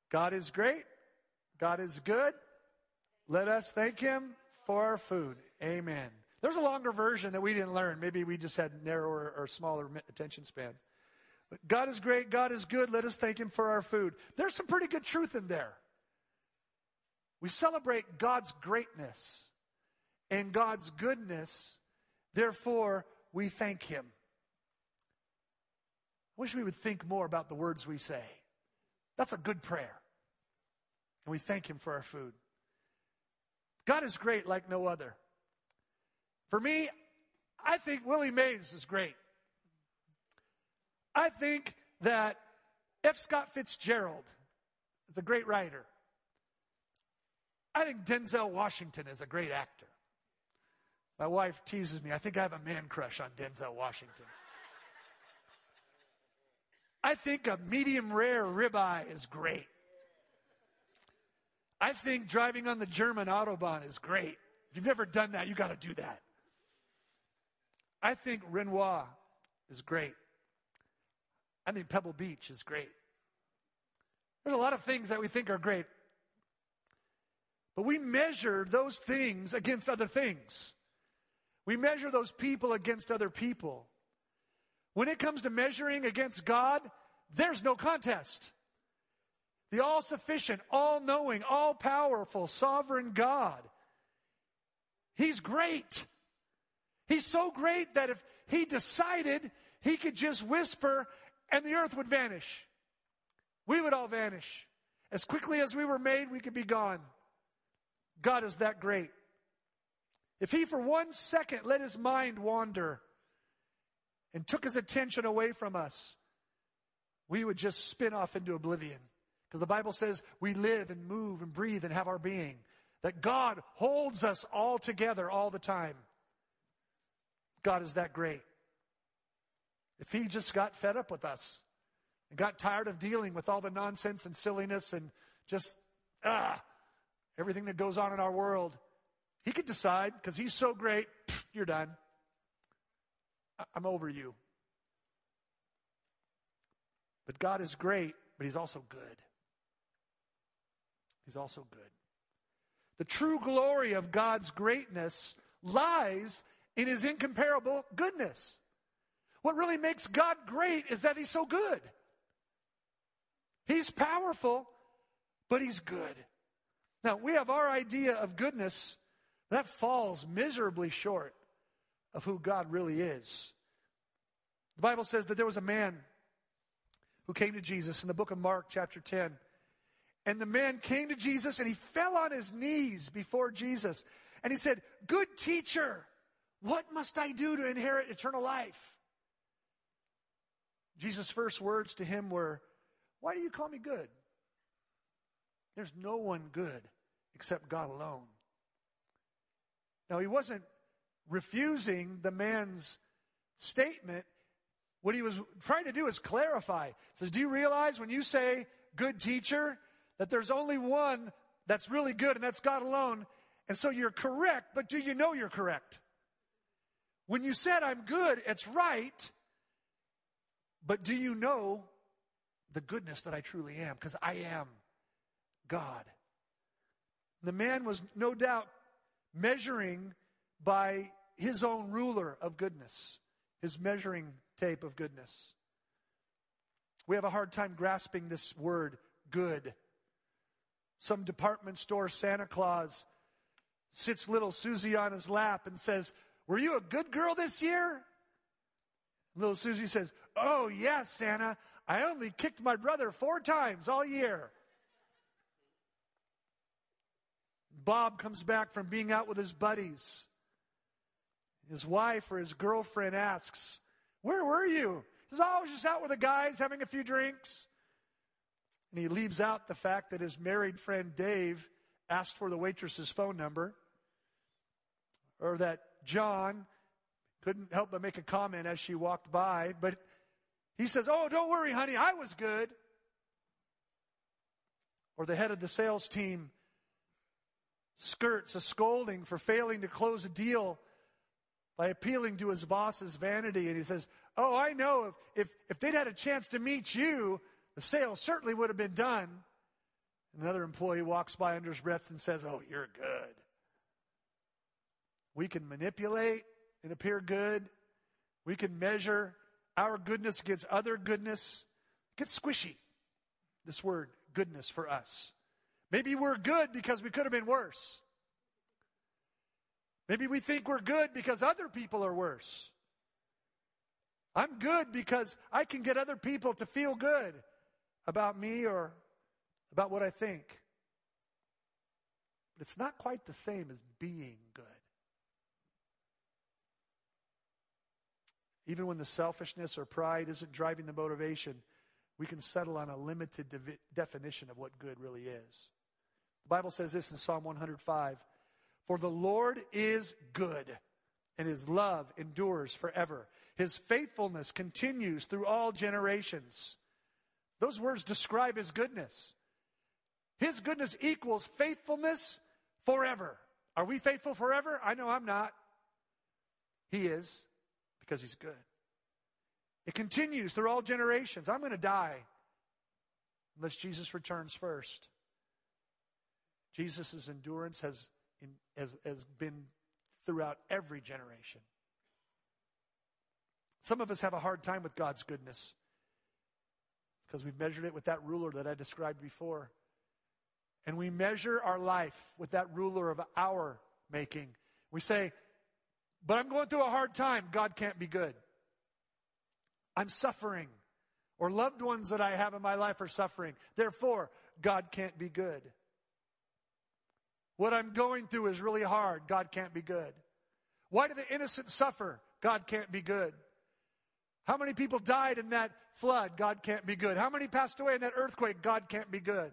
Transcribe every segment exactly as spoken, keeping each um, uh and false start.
God is great. God is good. Let us thank him for our food. Amen. There's a longer version that we didn't learn. Maybe we just had narrower or smaller attention span. But God is great. God is good. Let us thank him for our food. There's some pretty good truth in there. We celebrate God's greatness and God's goodness. Therefore, we thank him. I wish we would think more about the words we say. That's a good prayer. And we thank him for our food. God is great like no other. For me, I think Willie Mays is great. I think that F. Scott Fitzgerald is a great writer. I think Denzel Washington is a great actor. My wife teases me. I think I have a man crush on Denzel Washington. I think a medium rare ribeye is great. I think driving on the German Autobahn is great. If you've never done that, you got to do that. I think Renoir is great. I think Pebble Beach is great. There's a lot of things that we think are great. But we measure those things against other things. We measure those people against other people. When it comes to measuring against God, there's no contest. The all-sufficient, all-knowing, all-powerful, sovereign God. He's great. He's so great that if he decided, he could just whisper and the earth would vanish. We would all vanish. As quickly as we were made, we could be gone. God is that great. If he for one second let his mind wander and took his attention away from us, we would just spin off into oblivion. Because the Bible says we live and move and breathe and have our being. That God holds us all together all the time. God is that great. If he just got fed up with us and got tired of dealing with all the nonsense and silliness and just ah, everything that goes on in our world, he could decide, because he's so great, you're done. I'm over you. But God is great, but he's also good. He's also good. The true glory of God's greatness lies in his incomparable goodness. What really makes God great is that he's so good. He's powerful, but he's good. Now, we have our idea of goodness that falls miserably short of who God really is. The Bible says that there was a man who came to Jesus in the book of Mark, chapter ten. And the man came to Jesus and he fell on his knees before Jesus. And he said, "Good teacher, what must I do to inherit eternal life?" Jesus' first words to him were, "Why do you call me good? There's no one good except God alone." Now, he wasn't refusing the man's statement. What he was trying to do is clarify. He says, do you realize when you say good teacher, that there's only one that's really good, and that's God alone? And so you're correct, but do you know you're correct? When you said I'm good, it's right, but do you know the goodness that I truly am? Because I am God. The man was no doubt measuring by his own ruler of goodness, his measuring tape of goodness. We have a hard time grasping this word, good. Some department store Santa Claus sits little Susie on his lap and says, "Were you a good girl this year?" Little Susie says, "Oh, yes, Santa. I only kicked my brother four times all year." Bob comes back from being out with his buddies. His wife or his girlfriend asks, "Where were you?" He says, "Oh, I was just out with the guys having a few drinks." And he leaves out the fact that his married friend Dave asked for the waitress's phone number. Or that John couldn't help but make a comment as she walked by. But he says, "Oh, don't worry, honey, I was good." Or the head of the sales team skirts a scolding for failing to close a deal by appealing to his boss's vanity. And he says, "Oh, I know if, if, if they'd had a chance to meet you, the sale certainly would have been done." Another employee walks by under his breath and says, "Oh, you're good." We can manipulate and appear good. We can measure our goodness against other goodness. It gets squishy, this word, goodness, for us. Maybe we're good because we could have been worse. Maybe we think we're good because other people are worse. I'm good because I can get other people to feel good about me or about what I think. But it's not quite the same as being good. Even when the selfishness or pride isn't driving the motivation, we can settle on a limited de- definition of what good really is. The Bible says this in Psalm one hundred five, "For the Lord is good, and his love endures forever. His faithfulness continues through all generations." Those words describe his goodness. His goodness equals faithfulness forever. Are we faithful forever? I know I'm not. He is, because he's good. It continues through all generations. I'm going to die unless Jesus returns first. Jesus' endurance has, has, has been throughout every generation. Some of us have a hard time with God's goodness because we've measured it with that ruler that I described before. And we measure our life with that ruler of our making. We say, "But I'm going through a hard time. God can't be good. I'm suffering." Or loved ones that I have in my life are suffering. Therefore, God can't be good. What I'm going through is really hard. God can't be good. Why do the innocent suffer? God can't be good. How many people died in that flood? God can't be good. How many passed away in that earthquake? God can't be good.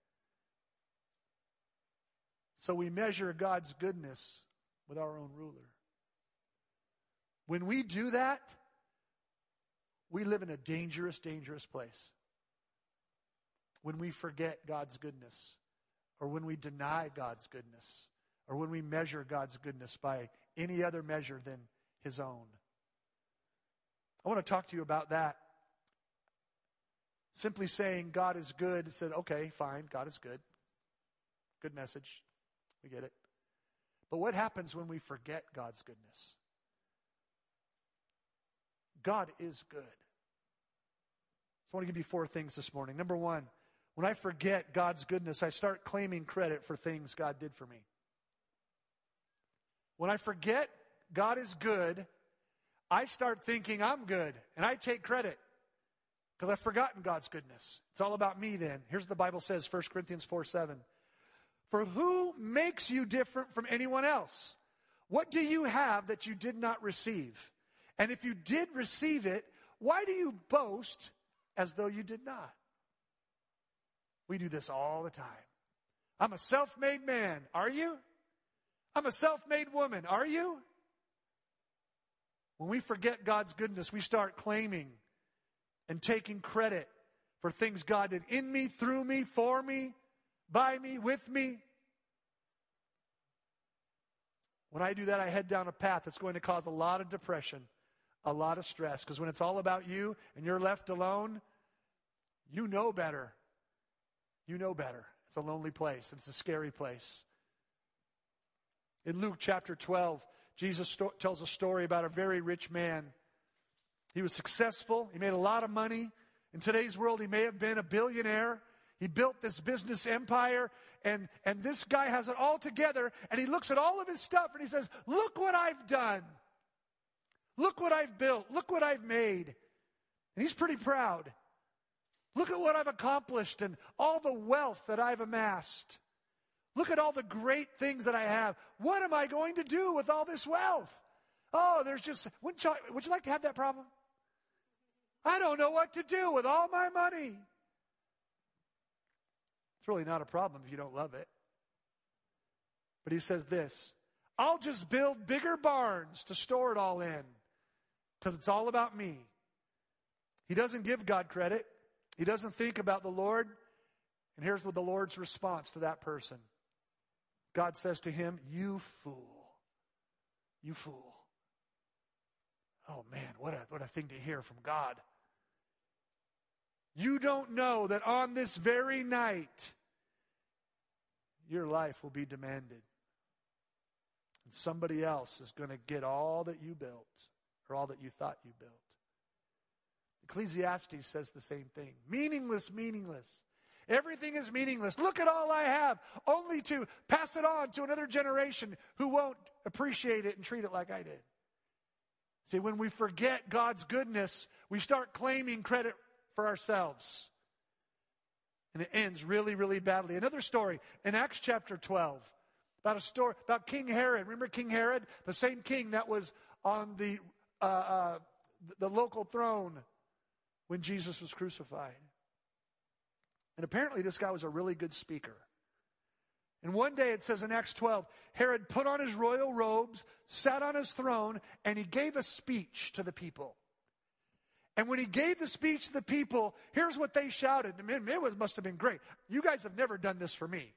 So we measure God's goodness with our own ruler. When we do that, we live in a dangerous, dangerous place. When we forget God's goodness, or when we deny God's goodness, or when we measure God's goodness by any other measure than his own. I want to talk to you about that. Simply saying God is good, said, okay, fine, God is good. Good message. We get it. But what happens when we forget God's goodness? God is good. So I want to give you four things this morning. Number one, when I forget God's goodness, I start claiming credit for things God did for me. When I forget God is good, I start thinking I'm good, and I take credit because I've forgotten God's goodness. It's all about me then. Here's what the Bible says, First Corinthians four seven. "For who makes you different from anyone else? What do you have that you did not receive? And if you did receive it, why do you boast as though you did not?" We do this all the time. I'm a self-made man. Are you? I'm a self-made woman. Are you? When we forget God's goodness, we start claiming and taking credit for things God did in me, through me, for me, by me, with me. When I do that, I head down a path that's going to cause a lot of depression, a lot of stress. Because when it's all about you and you're left alone, you know better. You know better. It's a lonely place. It's a scary place. In Luke chapter twelve, Jesus sto- tells a story about a very rich man. He was successful. He made a lot of money. In today's world, he may have been a billionaire. He built this business empire, and, and this guy has it all together, and he looks at all of his stuff, and he says, "Look what I've done. Look what I've built. Look what I've made." And he's pretty proud. Look at what I've accomplished and all the wealth that I've amassed. Look at all the great things that I have. What am I going to do with all this wealth? Oh, there's just, wouldn't you, would you like to have that problem? I don't know what to do with all my money. It's really not a problem if you don't love it. But he says this, "I'll just build bigger barns to store it all in because it's all about me." He doesn't give God credit. He doesn't think about the Lord. And here's what the Lord's response to that person. God says to him, "You fool. You fool." Oh man, what a, what a thing to hear from God. "You don't know that on this very night your life will be demanded. And somebody else is going to get all that you built or all that you thought you built. Ecclesiastes says the same thing. Meaningless, meaningless. Everything is meaningless. Look at all I have, only to pass it on to another generation who won't appreciate it and treat it like I did. See, when we forget God's goodness, we start claiming credit for ourselves. And it ends really, really badly. Another story in Acts chapter twelve about a story about King Herod. Remember King Herod? The same king that was on the uh, uh, the local throne when Jesus was crucified. And apparently this guy was a really good speaker. And one day it says in Acts twelve, Herod put on his royal robes, sat on his throne, and he gave a speech to the people. And when he gave the speech to the people, here's what they shouted. I mean, it was, must have been great. You guys have never done this for me.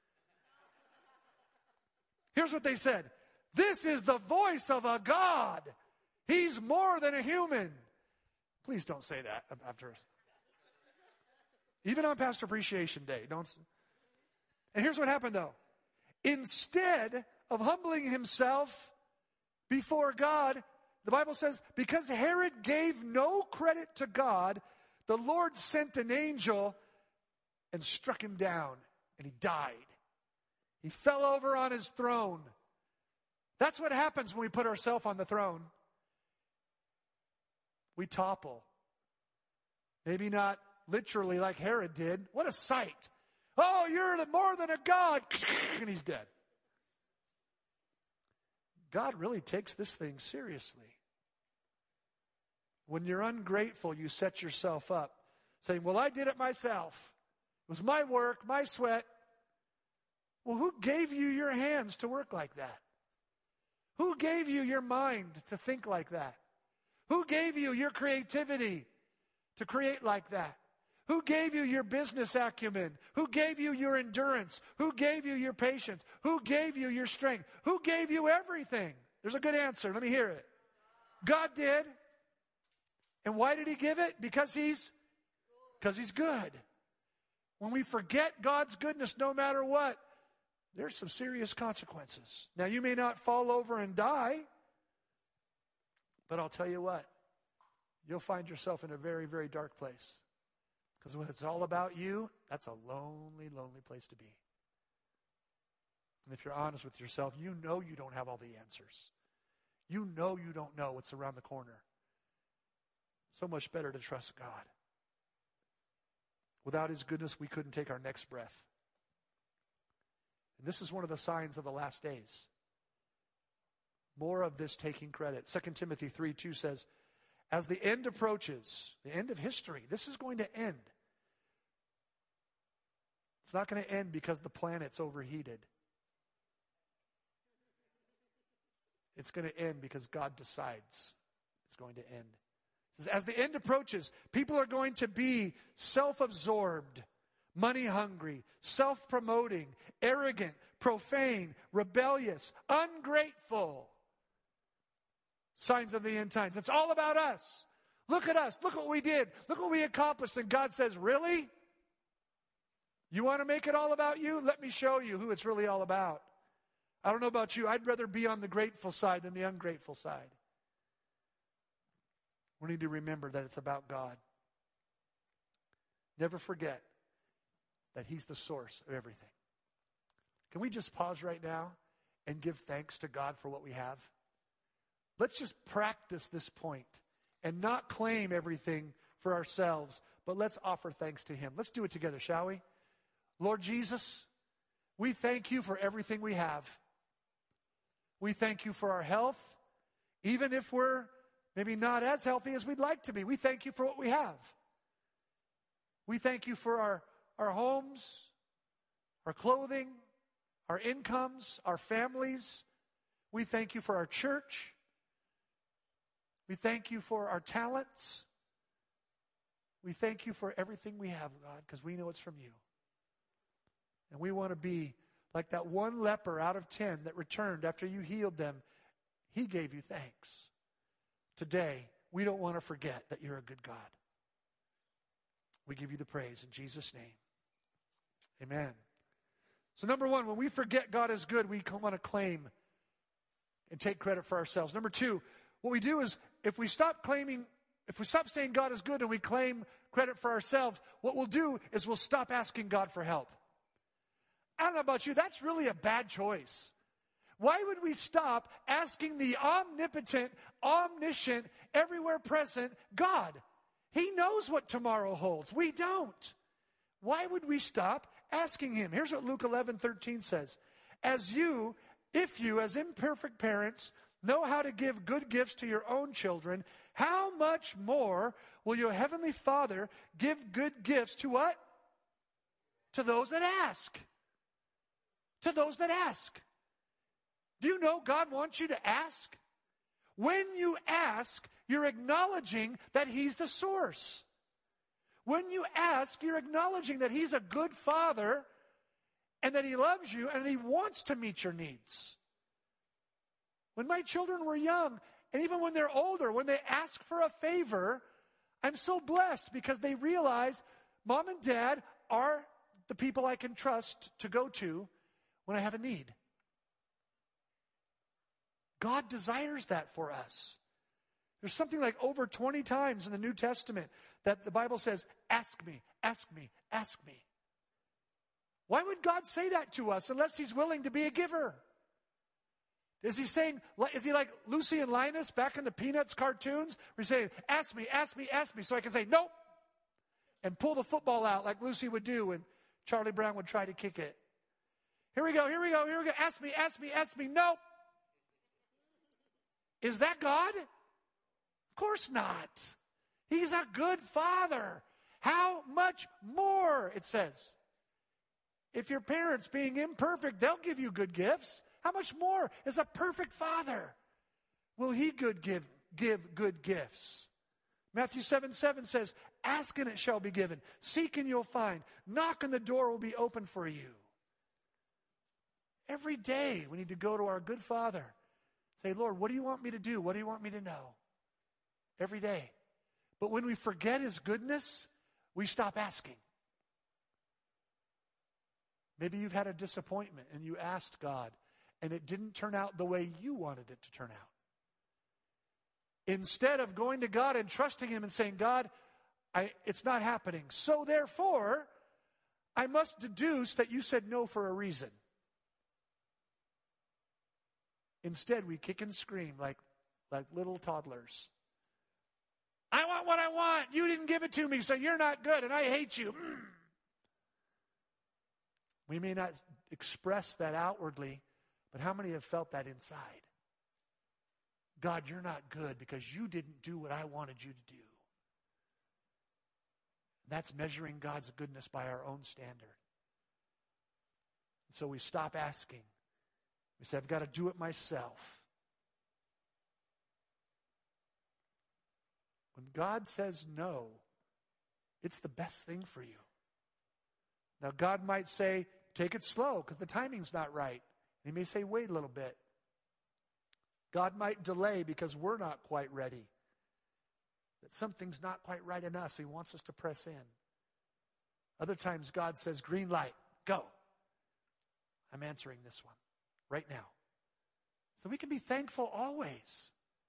Here's what they said. This is the voice of a God. He's more than a human. Please don't say that after us. Even on Pastor Appreciation Day. Don't. And here's what happened though. Instead of humbling himself before God, the Bible says, because Herod gave no credit to God, the Lord sent an angel and struck him down, and he died. He fell over on his throne. That's what happens when we put ourselves on the throne. We topple. Maybe not literally like Herod did. What a sight. Oh, you're more than a god. And he's dead. God really takes this thing seriously. When you're ungrateful, you set yourself up saying, well, I did it myself. It was my work, my sweat. Well, who gave you your hands to work like that? Who gave you your mind to think like that? Who gave you your creativity to create like that? Who gave you your business acumen? Who gave you your endurance? Who gave you your patience? Who gave you your strength? Who gave you everything? There's a good answer. Let me hear it. God did. And why did he give it? Because he's, because he's good. When we forget God's goodness, no matter what, there's some serious consequences. Now, you may not fall over and die, but I'll tell you what, you'll find yourself in a very, very dark place. Because when it's all about you, that's a lonely, lonely place to be. And if you're honest with yourself, you know you don't have all the answers. You know you don't know what's around the corner. So much better to trust God. Without his goodness, we couldn't take our next breath. And this is one of the signs of the last days. More of this taking credit. Second Timothy three two says, as the end approaches, the end of history, this is going to end. It's not going to end because the planet's overheated. It's going to end because God decides it's going to end. It says, as the end approaches, people are going to be self-absorbed, money-hungry, self-promoting, arrogant, profane, rebellious, ungrateful. Signs of the end times. It's all about us. Look at us. Look what we did. Look what we accomplished. And God says, really? You want to make it all about you? Let me show you who it's really all about. I don't know about you. I'd rather be on the grateful side than the ungrateful side. We need to remember that it's about God. Never forget that he's the source of everything. Can we just pause right now and give thanks to God for what we have? Let's just practice this point and not claim everything for ourselves, but let's offer thanks to him. Let's do it together, shall we? Lord Jesus, we thank you for everything we have. We thank you for our health, even if we're maybe not as healthy as we'd like to be. We thank you for what we have. We thank you for our, our homes, our clothing, our incomes, our families. We thank you for our church. We thank you for our talents. We thank you for everything we have, God, because we know it's from you. And we want to be like that one leper out of ten that returned after you healed them. He gave you thanks. Today, we don't want to forget that you're a good God. We give you the praise in Jesus' name. Amen. So number one, when we forget God is good, we want to claim and take credit for ourselves. Number two, what we do is if we stop claiming, if we stop saying God is good and we claim credit for ourselves, what we'll do is we'll stop asking God for help. I don't know about you, that's really a bad choice. Why would we stop asking the omnipotent, omniscient, everywhere present God? He knows what tomorrow holds. We don't. Why would we stop asking him? Here's what Luke eleven thirteen says. As you, if you, as imperfect parents, know how to give good gifts to your own children, how much more will your heavenly Father give good gifts to what? To those that ask. To those that ask. Do you know God wants you to ask? When you ask, you're acknowledging that he's the source. When you ask, you're acknowledging that he's a good father and that he loves you and he wants to meet your needs. When my children were young, and even when they're older, when they ask for a favor, I'm so blessed because they realize mom and dad are the people I can trust to go to when I have a need. God desires that for us. There's something like over twenty times in the New Testament that the Bible says, ask me, ask me, ask me. Why would God say that to us unless he's willing to be a giver? Is he saying, is he like Lucy and Linus back in the Peanuts cartoons? Where he's saying, ask me, ask me, ask me, so I can say, nope, and pull the football out like Lucy would do when Charlie Brown would try to kick it. Here we go, here we go, here we go, ask me, ask me, ask me, nope. Is that God? Of course not. He's a good father. How much more, it says. If your parents, being imperfect, they'll give you good gifts. How much more is a perfect father? Will he good give, give good gifts? Matthew seven seven says, ask and it shall be given. Seek and you'll find. Knock and the door will be open for you. Every day we need to go to our good Father. Say, Lord, what do you want me to do? What do you want me to know? Every day. But when we forget his goodness, we stop asking. Maybe you've had a disappointment and you asked God and it didn't turn out the way you wanted it to turn out. Instead of going to God and trusting him and saying, God, I, it's not happening. So therefore, I must deduce that you said no for a reason. Instead, we kick and scream like, like little toddlers. I want what I want. You didn't give it to me, so you're not good, and I hate you. Mm. We may not express that outwardly, but how many have felt that inside? God, you're not good because you didn't do what I wanted you to do. That's measuring God's goodness by our own standard. So we stop asking. We say, I've got to do it myself. When God says no, it's the best thing for you. Now, God might say, take it slow because the timing's not right. He may say, wait a little bit. God might delay because we're not quite ready. That something's not quite right in us. He wants us to press in. Other times, God says, green light, go. I'm answering this one right now. So we can be thankful always.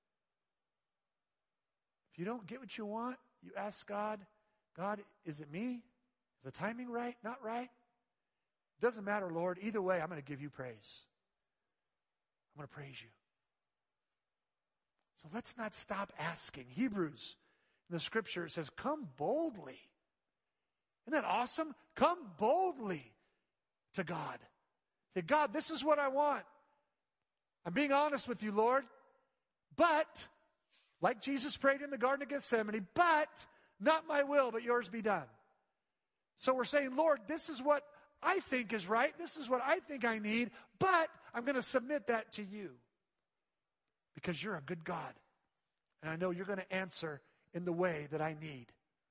If you don't get what you want, you ask God, God, is it me? Is the timing right? Not right? Doesn't matter, Lord. Either way, I'm going to give you praise. I'm going to praise you. So let's not stop asking. Hebrews, in the scripture, it says, come boldly. Isn't that awesome? Come boldly to God. Say, God, this is what I want. I'm being honest with you, Lord. But, like Jesus prayed in the Garden of Gethsemane, but not my will, but yours be done. So we're saying, Lord, this is what I think is right. This is what I think I need, but I'm going to submit that to you. Because you're a good God. And I know you're going to answer in the way that I need.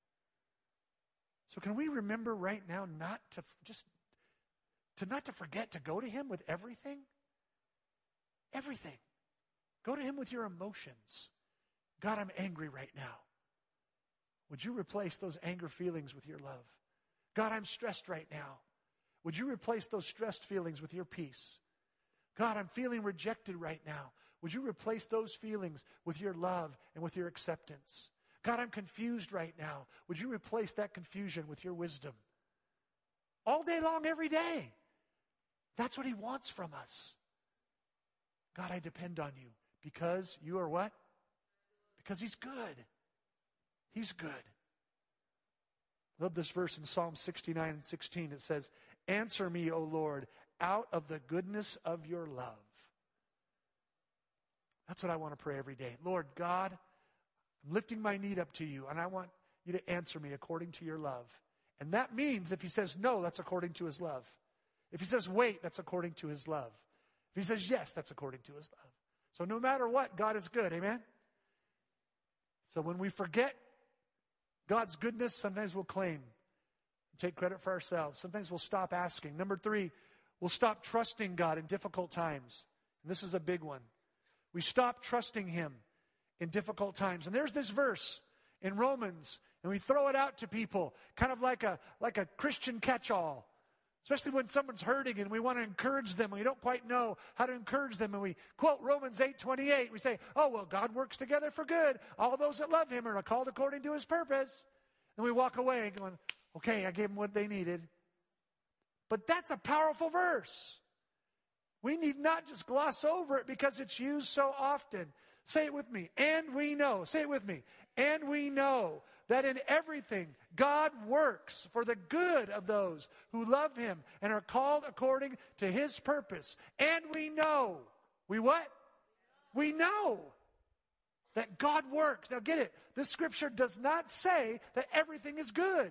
So can we remember right now not to just, to not to forget to go to him with everything? Everything. Go to him with your emotions. God, I'm angry right now. Would you replace those anger feelings with your love? God, I'm stressed right now. Would you replace those stressed feelings with your peace? God, I'm feeling rejected right now. Would you replace those feelings with your love and with your acceptance? God, I'm confused right now. Would you replace that confusion with your wisdom? All day long, every day. That's what he wants from us. God, I depend on you because you are what? Because he's good. He's good. I love this verse in Psalm sixty-nine and sixteen. It says, answer me, O Lord, out of the goodness of your love. That's what I want to pray every day. Lord God, I'm lifting my need up to you, and I want you to answer me according to your love. And that means if he says no, that's according to his love. If he says wait, that's according to his love. If he says yes, that's according to his love. So no matter what, God is good. Amen? So when we forget God's goodness, sometimes we'll claim, take credit for ourselves. Sometimes we'll stop asking. Number three, we'll stop trusting God in difficult times. And this is a big one. We stop trusting him in difficult times. And there's this verse in Romans, and we throw it out to people, kind of like a, like a Christian catch-all. Especially when someone's hurting and we want to encourage them and we don't quite know how to encourage them. And we quote Romans eight twenty-eight. We say, oh, well, God works together for good. All those that love him are called according to his purpose. And we walk away going, okay, I gave them what they needed. But that's a powerful verse. We need not just gloss over it because it's used so often. Say it with me. And we know. Say it with me. And we know that in everything God works for the good of those who love him and are called according to his purpose. And we know. We what? We know that God works. Now get it. This scripture does not say that everything is good.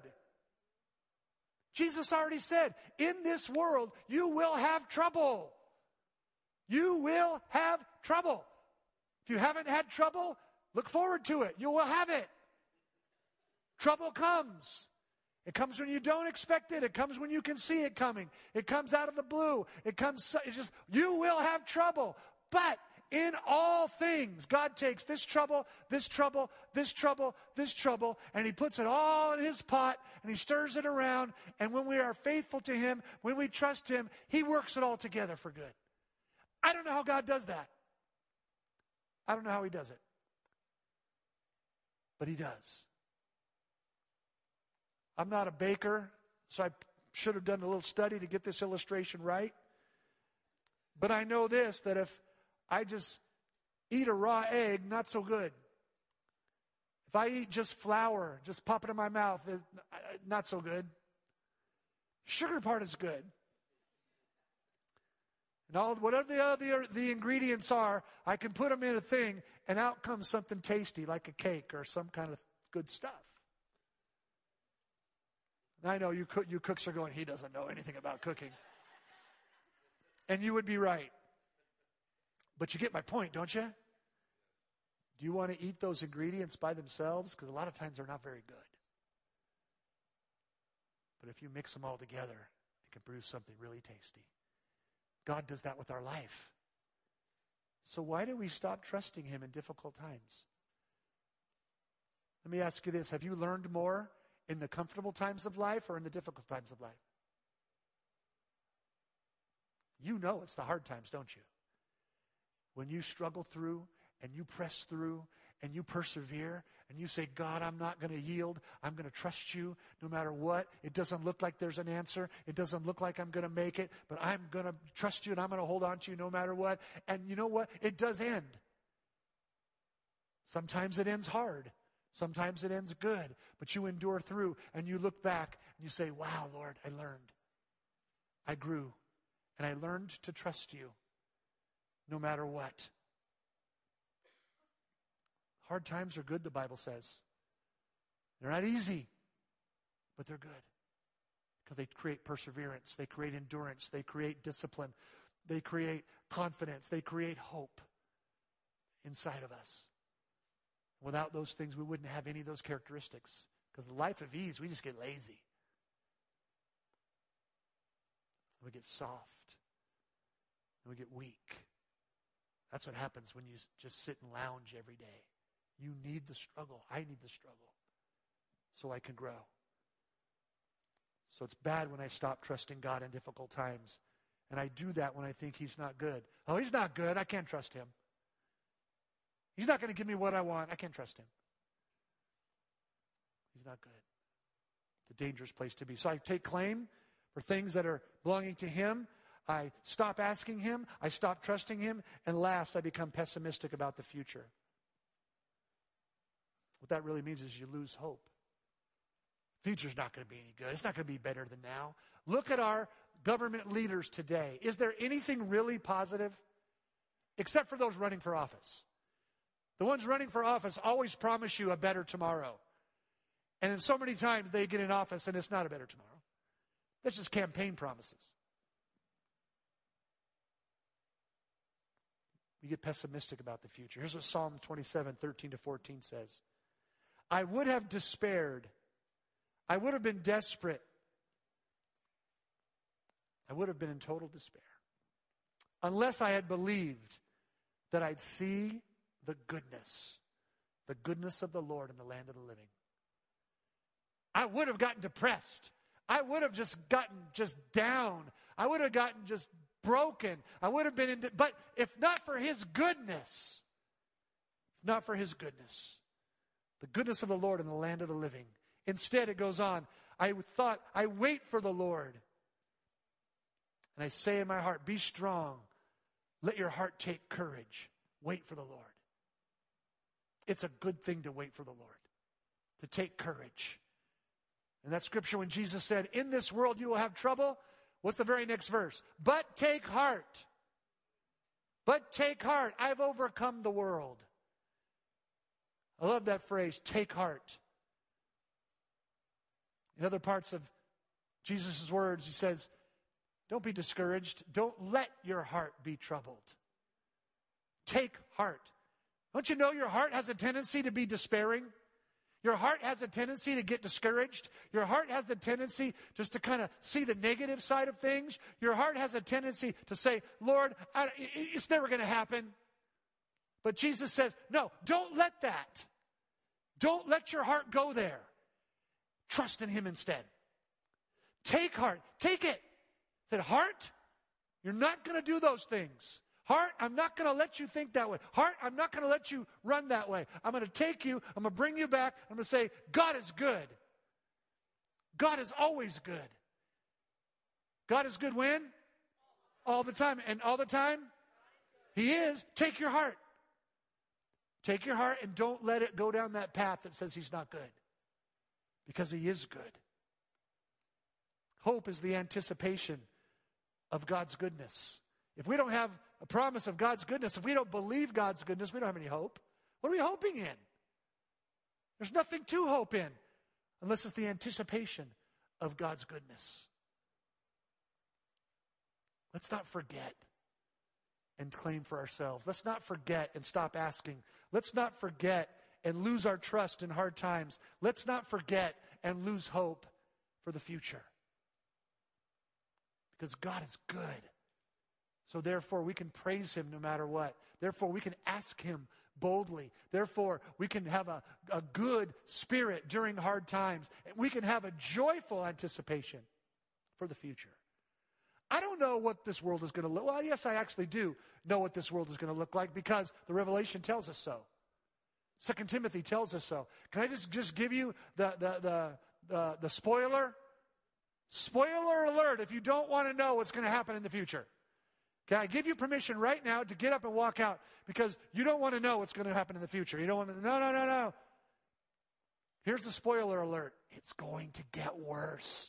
Jesus already said, in this world you will have trouble. You will have trouble. If you haven't had trouble, look forward to it. You will have it. Trouble comes. It comes when you don't expect it. It comes when you can see it coming. It comes out of the blue. It comes, it's just, you will have trouble. But in all things, God takes this trouble, this trouble, this trouble, this trouble, and he puts it all in his pot, and he stirs it around. And when we are faithful to him, when we trust him, he works it all together for good. I don't know how God does that. I don't know how he does it. But he does. I'm not a baker, so I should have done a little study to get this illustration right. But I know this, that if I just eat a raw egg, not so good. If I eat just flour, just pop it in my mouth, not so good. Sugar part is good. And all, whatever the other the ingredients are, I can put them in a thing, and out comes something tasty, like a cake or some kind of good stuff. And I know you, cook, you cooks are going, he doesn't know anything about cooking. And you would be right. But you get my point, don't you? Do you want to eat those ingredients by themselves? Because a lot of times they're not very good. But if you mix them all together, it can produce something really tasty. God does that with our life. So why do we stop trusting him in difficult times? Let me ask you this. Have you learned more in the comfortable times of life or in the difficult times of life? You know it's the hard times, don't you? When you struggle through and you press through and you persevere and you say, God, I'm not going to yield. I'm going to trust you no matter what. It doesn't look like there's an answer. It doesn't look like I'm going to make it, but I'm going to trust you and I'm going to hold on to you no matter what. And you know what? It does end. Sometimes it ends hard. Sometimes it ends good, but you endure through and you look back and you say, wow, Lord, I learned. I grew and I learned to trust you no matter what. Hard times are good, the Bible says. They're not easy, but they're good because they create perseverance. They create endurance. They create discipline. They create confidence. They create hope inside of us. Without those things, we wouldn't have any of those characteristics. Because the life of ease, we just get lazy. We get soft. And we get weak. That's what happens when you just sit and lounge every day. You need the struggle. I need the struggle so I can grow. So it's bad when I stop trusting God in difficult times. And I do that when I think He's not good. Oh, He's not good. I can't trust Him. He's not going to give me what I want. I can't trust Him. He's not good. It's a dangerous place to be. So I take claim for things that are belonging to Him. I stop asking Him. I stop trusting Him. And last, I become pessimistic about the future. What that really means is you lose hope. The future's not going to be any good. It's not going to be better than now. Look at our government leaders today. Is there anything really positive? Except for those running for office. The ones running for office always promise you a better tomorrow. And then so many times they get in office and it's not a better tomorrow. That's just campaign promises. We get pessimistic about the future. Here's what Psalm twenty-seven, thirteen to fourteen says. I would have despaired. I would have been desperate. I would have been in total despair. Unless I had believed that I'd see the goodness, the goodness of the Lord in the land of the living. I would have gotten depressed. I would have just gotten just down. I would have gotten just broken. I would have been in, but if not for His goodness, if not for His goodness, the goodness of the Lord in the land of the living. Instead, it goes on, I thought, I wait for the Lord. And I say in my heart, be strong. Let your heart take courage. Wait for the Lord. It's a good thing to wait for the Lord, to take courage. And that scripture when Jesus said, in this world you will have trouble, what's the very next verse? But take heart. But take heart. I've overcome the world. I love that phrase, take heart. In other parts of Jesus' words, He says, don't be discouraged. Don't let your heart be troubled. Take heart. Don't you know your heart has a tendency to be despairing? Your heart has a tendency to get discouraged. Your heart has the tendency just to kind of see the negative side of things. Your heart has a tendency to say, Lord, I, it's never going to happen. But Jesus says, no, don't let that. Don't let your heart go there. Trust in Him instead. Take heart. Take it. Said, heart, you're not going to do those things. Heart, I'm not going to let you think that way. Heart, I'm not going to let you run that way. I'm going to take you, I'm going to bring you back. I'm going to say, God is good. God is always good. God is good when? All the time. And all the time? He is. Take your heart. Take your heart and don't let it go down that path that says He's not good. Because He is good. Hope is the anticipation of God's goodness. If we don't have a promise of God's goodness, if we don't believe God's goodness, we don't have any hope. What are we hoping in? There's nothing to hope in unless it's the anticipation of God's goodness. Let's not forget and claim for ourselves. Let's not forget and stop asking. Let's not forget and lose our trust in hard times. Let's not forget and lose hope for the future. Because God is good. So therefore, we can praise Him no matter what. Therefore, we can ask Him boldly. Therefore, we can have a, a good spirit during hard times. We can have a joyful anticipation for the future. I don't know what this world is going to look like. Well, yes, I actually do know what this world is going to look like because the Revelation tells us so. Second Timothy tells us so. Can I just, just give you the, the, the, the, the spoiler? Spoiler alert if you don't want to know what's going to happen in the future. Can I give you permission right now to get up and walk out because you don't want to know what's going to happen in the future. You don't want to, no, no, no, no. Here's the spoiler alert. It's going to get worse.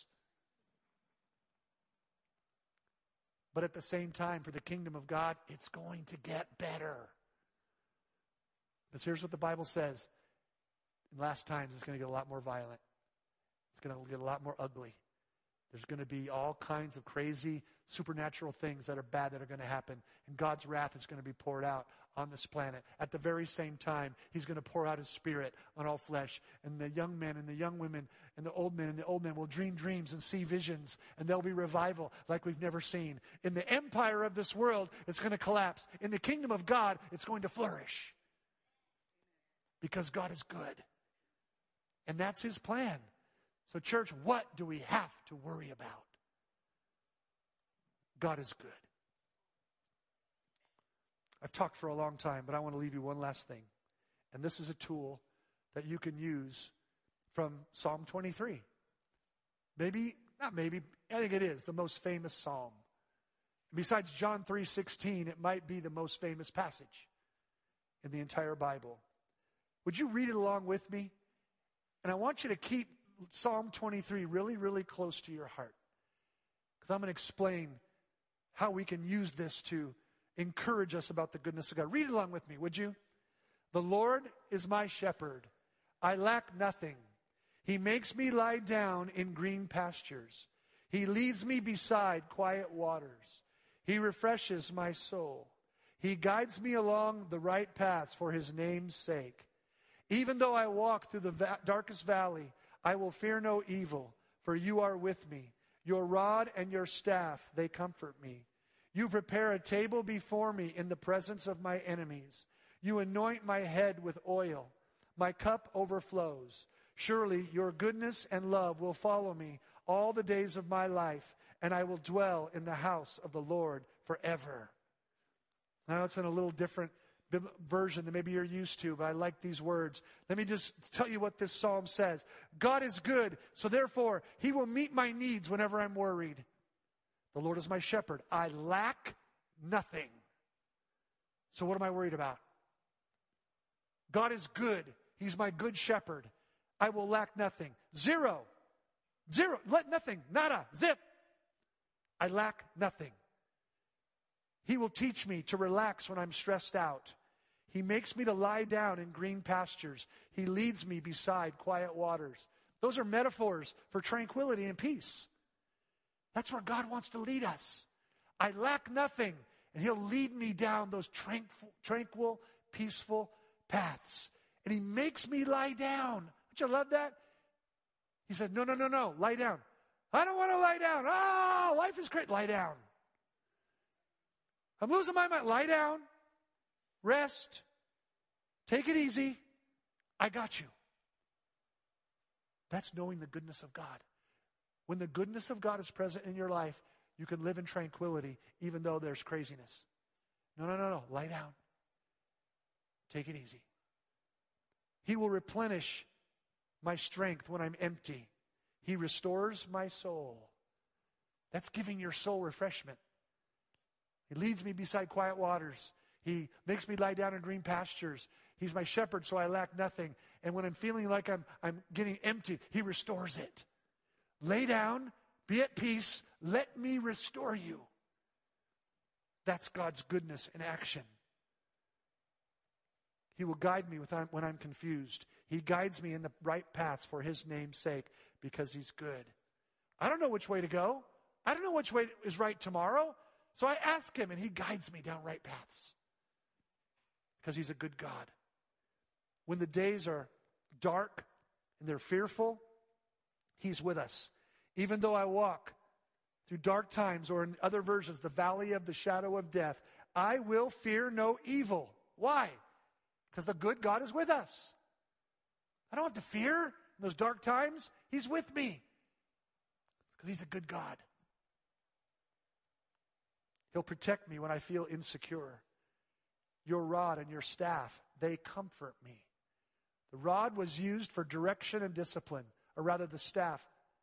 But at the same time, for the kingdom of God, it's going to get better. Because here's what the Bible says. In last times, it's going to get a lot more violent. It's going to get a lot more ugly. There's going to be all kinds of crazy supernatural things that are bad that are going to happen. And God's wrath is going to be poured out on this planet. At the very same time, He's going to pour out His Spirit on all flesh. And the young men and the young women and the old men and the old men will dream dreams and see visions. And there'll be revival like we've never seen. In the empire of this world, it's going to collapse. In the kingdom of God, it's going to flourish. Because God is good. And that's His plan. So church, what do we have to worry about? God is good. I've talked for a long time, but I want to leave you one last thing. And this is a tool that you can use from Psalm twenty-three. Maybe, not maybe, I think it is the most famous psalm. Besides John three sixteen, it might be the most famous passage in the entire Bible. Would you read it along with me? And I want you to keep Psalm twenty-three really, really close to your heart. Because I'm going to explain how we can use this to encourage us about the goodness of God. Read it along with me, would you? The Lord is my shepherd. I lack nothing. He makes me lie down in green pastures. He leads me beside quiet waters. He refreshes my soul. He guides me along the right paths for his name's sake. Even though I walk through the va- darkest valley, I will fear no evil, for you are with me. Your rod and your staff, they comfort me. You prepare a table before me in the presence of my enemies. You anoint my head with oil. My cup overflows. Surely your goodness and love will follow me all the days of my life, and I will dwell in the house of the Lord forever. Now it's in a little different version than maybe you're used to, but I like these words. Let me just tell you what this psalm says. God is good, so therefore he will meet my needs whenever I'm worried. The Lord is my shepherd. I lack nothing. So what am I worried about? God is good. He's my good shepherd. I will lack nothing. Zero. Zero. Let nothing. Nada. Zip. I lack nothing. He will teach me to relax when I'm stressed out. He makes me to lie down in green pastures. He leads me beside quiet waters. Those are metaphors for tranquility and peace. That's where God wants to lead us. I lack nothing, and he'll lead me down those tranquil, tranquil, peaceful paths. And he makes me lie down. Don't you love that? He said, no, no, no, no, lie down. I don't want to lie down. Ah, oh, life is great. Lie down. I'm losing my mind. Lie down. Rest. Take it easy. I got you. That's knowing the goodness of God. When the goodness of God is present in your life, you can live in tranquility even though there's craziness. No, no, no, no. Lie down. Take it easy. He will replenish my strength when I'm empty. He restores my soul. That's giving your soul refreshment. He leads me beside quiet waters. He makes me lie down in green pastures. He's my shepherd, so I lack nothing. And when I'm feeling like I'm, I'm getting empty, he restores it. Lay down, be at peace, let me restore you. That's God's goodness in action. He will guide me when I'm confused. He guides me in the right paths for his name's sake because he's good. I don't know which way to go. I don't know which way is right tomorrow. So I ask him and he guides me down right paths because he's a good God. When the days are dark and they're fearful, he's with us. Even though I walk through dark times, or in other versions, the valley of the shadow of death, I will fear no evil. Why? Because the good God is with us. I don't have to fear in those dark times. He's with me. Because he's a good God. He'll protect me when I feel insecure. Your rod and your staff, they comfort me. The rod was used for direction and discipline, or rather the staff.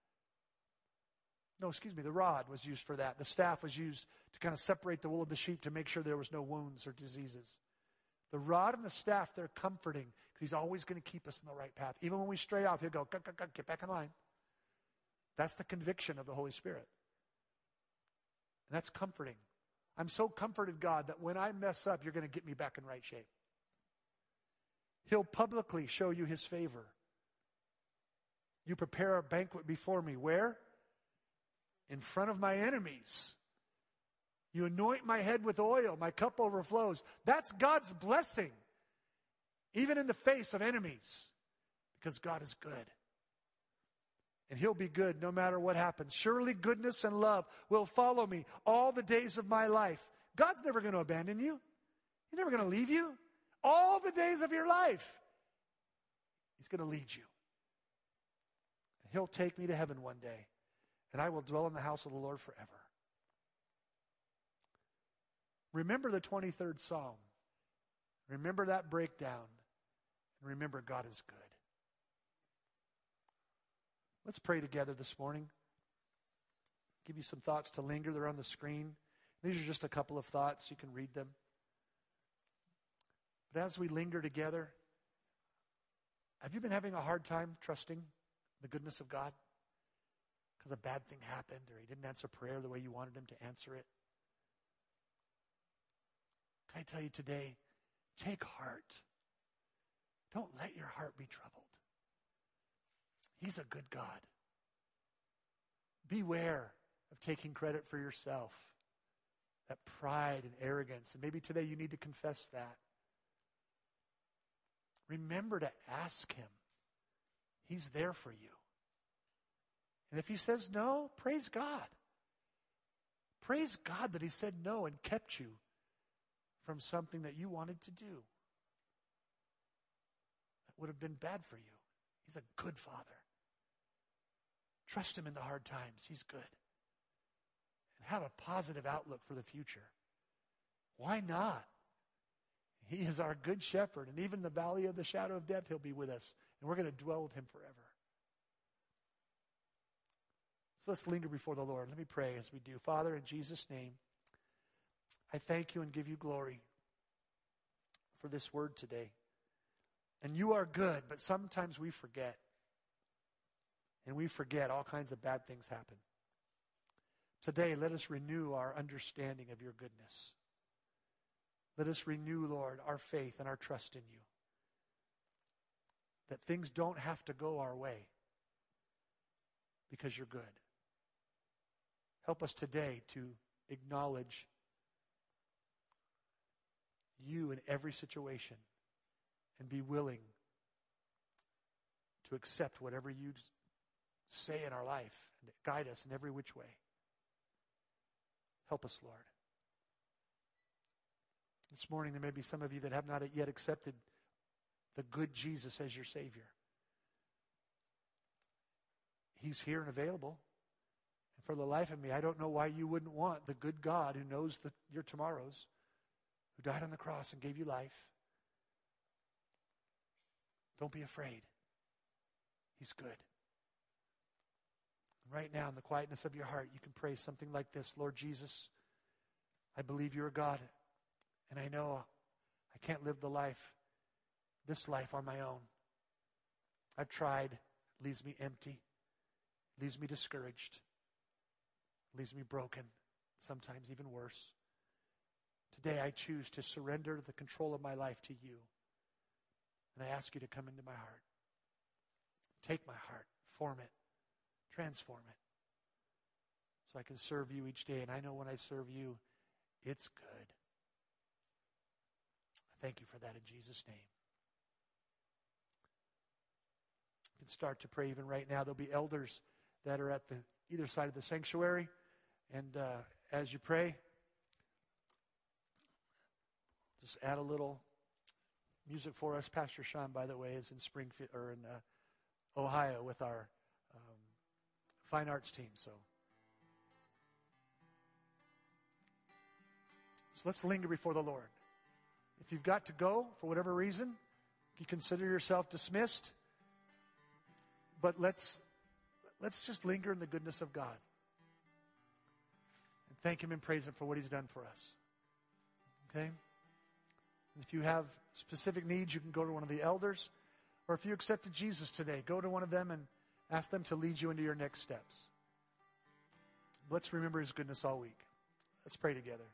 No, excuse me, the rod was used for that. The staff was used to kind of separate the wool of the sheep to make sure there was no wounds or diseases. The rod and the staff, they're comforting because he's always going to keep us in the right path. Even when we stray off, he'll go, get back in line. That's the conviction of the Holy Spirit. And that's comforting. I'm so comforted, God, that when I mess up, you're going to get me back in right shape. He'll publicly show you his favor. You prepare a banquet before me. Where? In front of my enemies. You anoint my head with oil. My cup overflows. That's God's blessing. Even in the face of enemies. Because God is good. And he'll be good no matter what happens. Surely goodness and love will follow me all the days of my life. God's never going to abandon you. He's never going to leave you. All the days of your life. He's going to lead you. He'll take me to heaven one day, and I will dwell in the house of the Lord forever. Remember the twenty-third Psalm. Remember that breakdown. And remember, God is good. Let's pray together this morning. Give you some thoughts to linger. They're on the screen. These are just a couple of thoughts. You can read them. But as we linger together, have you been having a hard time trusting the goodness of God? Because a bad thing happened, or He didn't answer prayer the way you wanted Him to answer it? Can I tell you today, take heart. Don't let your heart be troubled. He's a good God. Beware of taking credit for yourself. That pride and arrogance. And maybe today you need to confess that. Remember to ask Him. He's there for you. And if He says no, praise God. Praise God that He said no and kept you from something that you wanted to do. That would have been bad for you. He's a good Father. Trust Him in the hard times. He's good. And have a positive outlook for the future. Why not? He is our good shepherd, and even in the valley of the shadow of death, He'll be with us, and we're going to dwell with Him forever. So let's linger before the Lord. Let me pray as we do. Father, in Jesus' name, I thank You and give You glory for this word today. And You are good, but sometimes we forget. And we forget all kinds of bad things happen. Today, let us renew our understanding of Your goodness. Let us renew, Lord, our faith and our trust in You. That things don't have to go our way because You're good. Help us today to acknowledge You in every situation and be willing to accept whatever You say in our life and guide us in every which way. Help us, Lord. This morning, there may be some of you that have not yet accepted the good Jesus as your Savior. He's here and available. And for the life of me, I don't know why you wouldn't want the good God who knows the, your tomorrows, who died on the cross and gave you life. Don't be afraid. He's good. Right now, in the quietness of your heart, you can pray something like this. Lord Jesus, I believe You're a God. And I know I can't live the life, this life on my own. I've tried. It leaves me empty. It leaves me discouraged. It leaves me broken. Sometimes even worse. Today I choose to surrender the control of my life to You. And I ask You to come into my heart. Take my heart. Form it. Transform it. So I can serve You each day. And I know when I serve You, it's good. Thank You for that in Jesus' name. You can start to pray even right now. There'll be elders that are at the either side of the sanctuary. And uh, as you pray, just add a little music for us. Pastor Sean, by the way, is in Springfield or in uh, Ohio with our um, fine arts team. So, so let's linger before the Lord. If you've got to go for whatever reason, you consider yourself dismissed. But let's let's just linger in the goodness of God. And thank Him and praise Him for what He's done for us. Okay? And if you have specific needs, you can go to one of the elders. Or if you accepted Jesus today, go to one of them and ask them to lead you into your next steps. Let's remember His goodness all week. Let's pray together.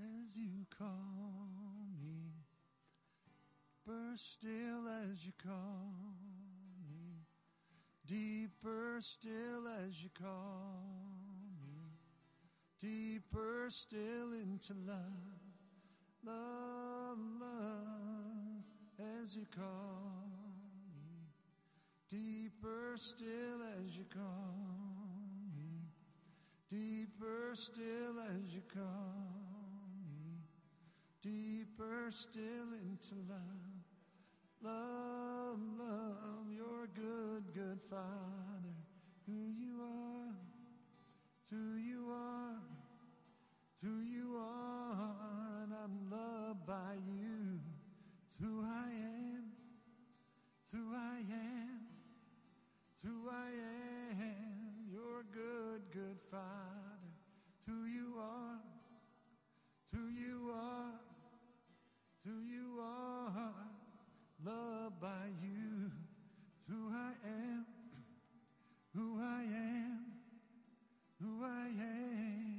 as you call me, deeper still as you call me, deeper still as you call me, deeper still into love, love, love, as you call me, deeper still as you call me, deeper still as you call me, deeper still into love, love, love, you're a good, good Father, who you are, who you are, who you are, and I'm loved by you. It's who I am, it's who I am, it's who I am. You're a good, good Father. It's who you are, it's who you are, it's who you are. Loved by you. It's who I am, who I am, who I am.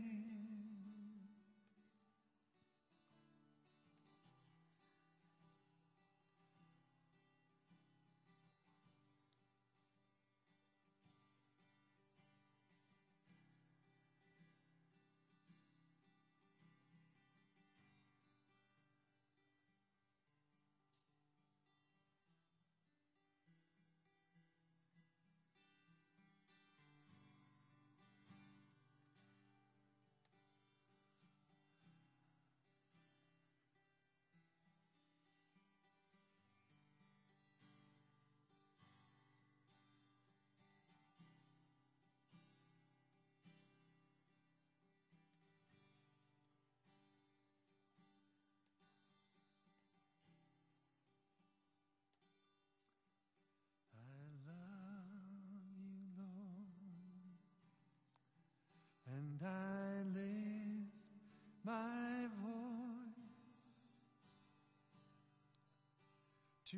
And I lift my voice to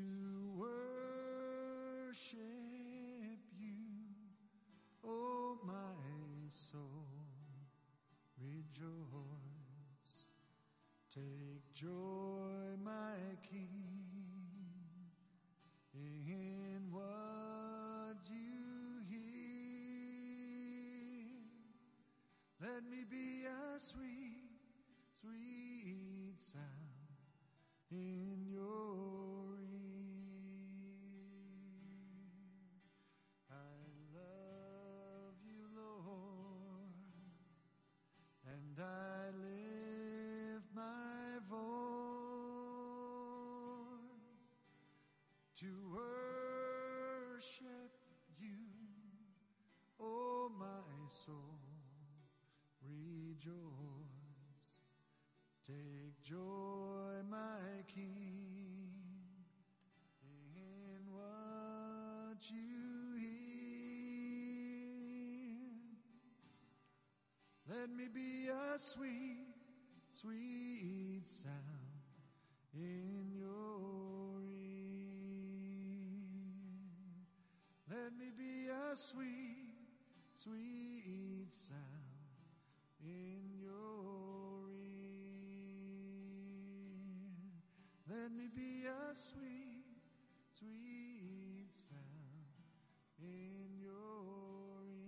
worship you, oh my soul, rejoice. Take joy, my King, in what you hear. Let me be a sweet, sweet sound in your ear. I love you, Lord, and I lift my voice to worship you, oh my soul, rejoice. Take joy, my King, in what you hear. Let me be a sweet, sweet sound in your ear. Let me be a sweet, sweet sound in your ear. Let me be a sweet, sweet sound in your ear.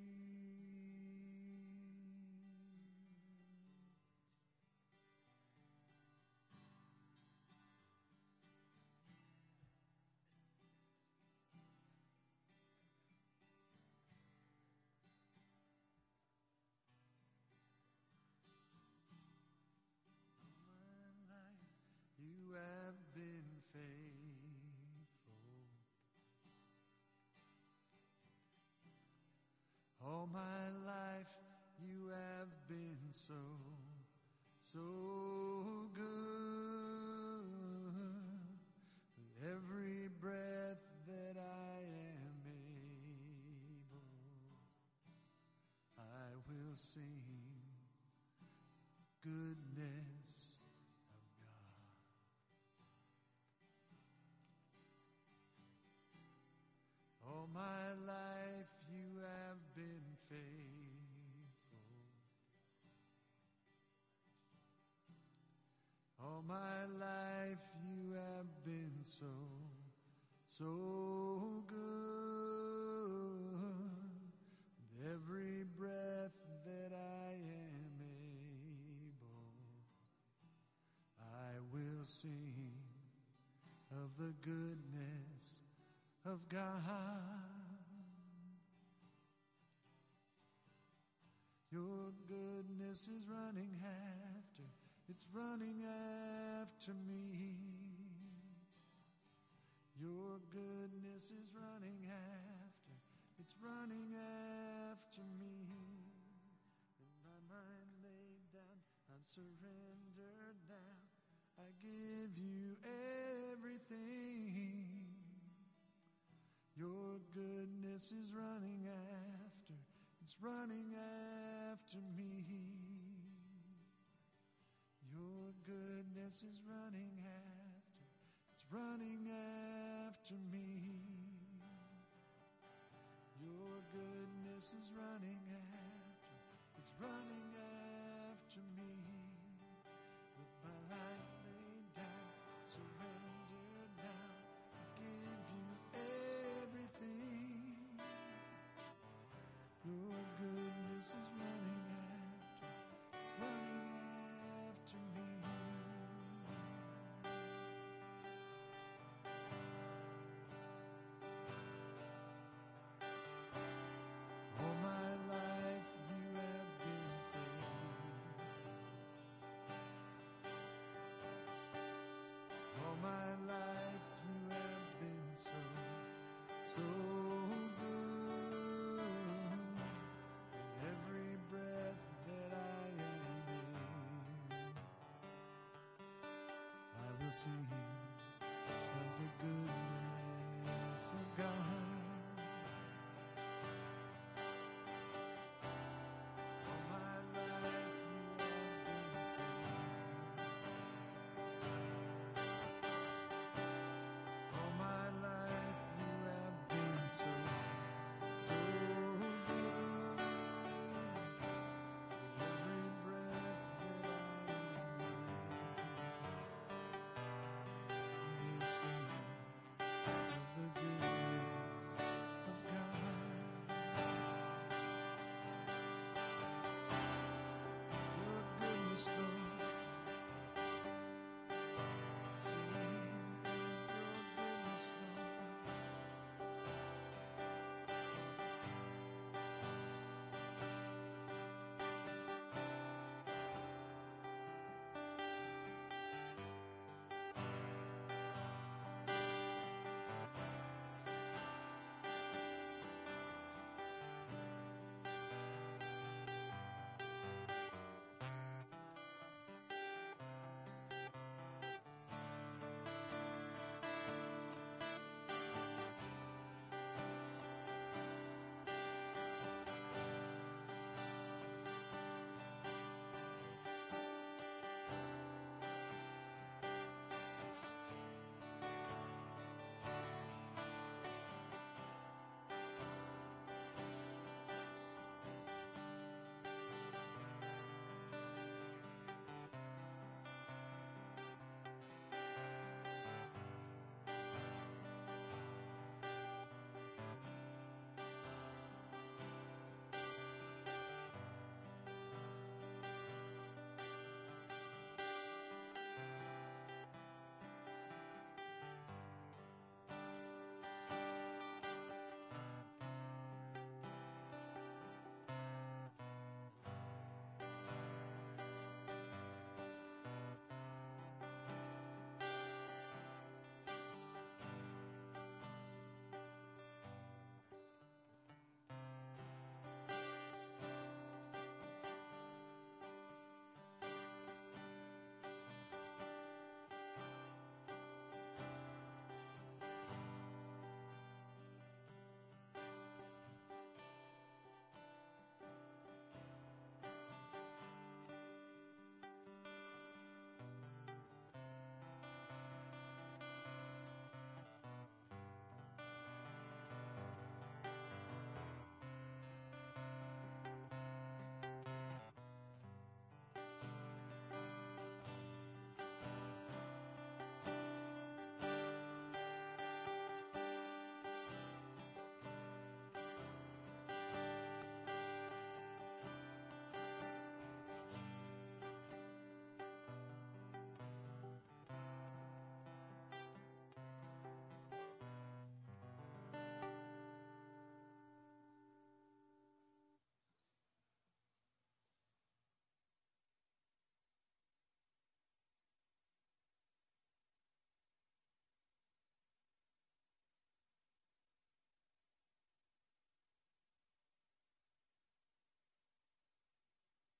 You have been faithful. All my life you have been so, so good. With every breath that I am able, I will sing goodness. All my life you have been faithful. All my life you have been so, so good. With every breath that I am able, I will sing of the goodness of God. Your goodness is running after, it's running after me. Your goodness is running after, it's running after me. In my mind laid down, I'm surrendered now. I give you everything. Your goodness is running after, it's running after me. Your goodness is running after, it's running after me. Your goodness is running after, it's running after me. With my life laid down, surrendered now, I give you everything. Your goodness is running after, running after me. All my life you have been faithful. All my life you have been so, so good. With every breath that I am in, I will sing of the goodness